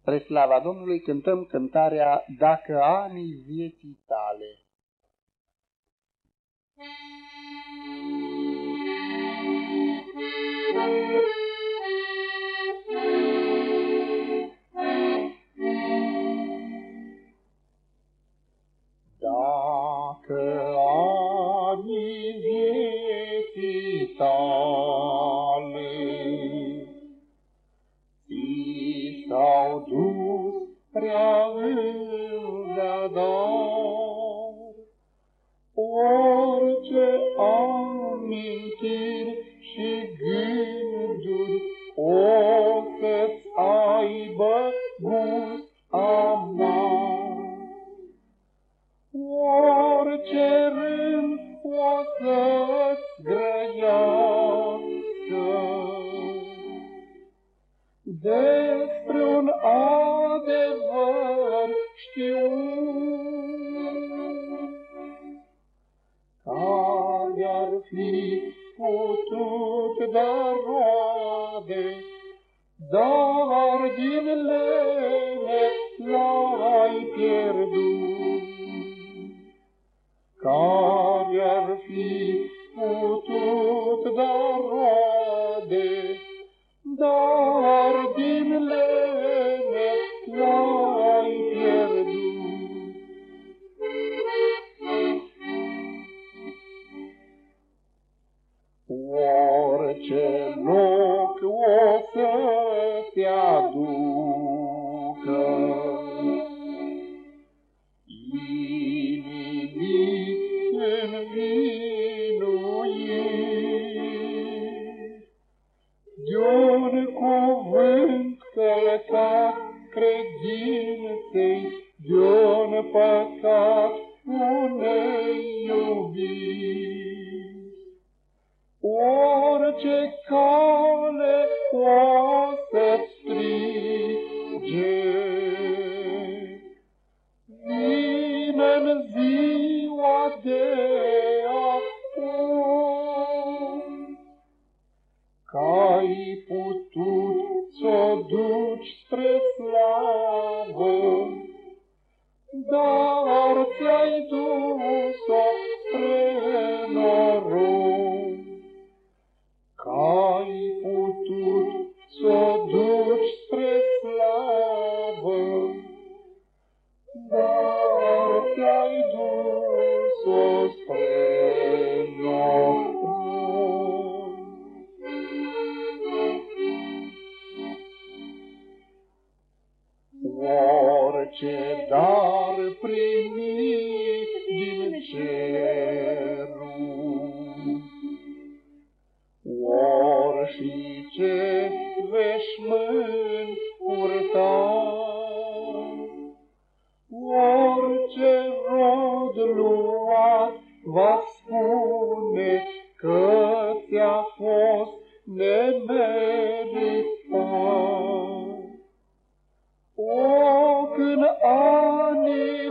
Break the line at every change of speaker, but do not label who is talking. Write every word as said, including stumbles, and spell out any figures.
Spre slava Domnului cântăm cântarea Dacă anii vieții tale. Dacă anii vieții tale ți s-au dus prea în zadar, orice amintiri și gânduri o să-ți aibă gust amar, orice rând o să-ți grăiască despre un adevăr știut, care-ar fi putut da roade, dar din lene l-ai pierdut. Care-ar fi putut da roade, dar din lene l-ai pierdut. Orice loc o să-ți aducă inimii învinuiri, de-un cuvânt călcat credinței, de-un păcat unei iubiri, orice cale o să-ți strige, vine-n ziua de acum, că-ai putut s-o duci spre slavă, dar ți-ai dus-o spre noroc. Că-ai putut s-o duci spre slavă, dar ți-ai dus-o spre noroc. Orice dar primit din cerul, ori și ce veșmânt purta, orice rod luat va spune că ți-a fost nemeritat. O, când anii